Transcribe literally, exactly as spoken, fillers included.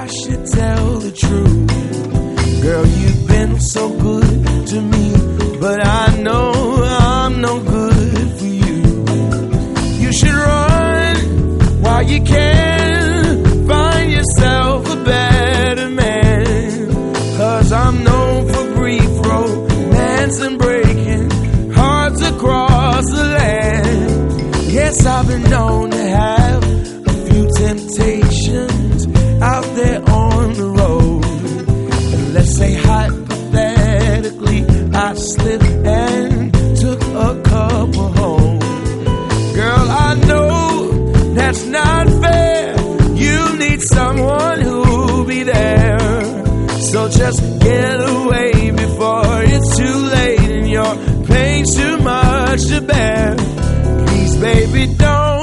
I should tell the truth. Girl, you've been so good to me, but I know I'm no good for you. You should run while you can, find yourself a better man. Cause I'm known for brief romance and breaking hearts across the land. Yes, I've been known to have a few temptations out there on the road. And let's say hypothetically I slipped and took a couple home. Girl, I know that's not fair. You need someone who'll be there. So just get away before it's too late and your pain's too much to bear. Please, baby, don't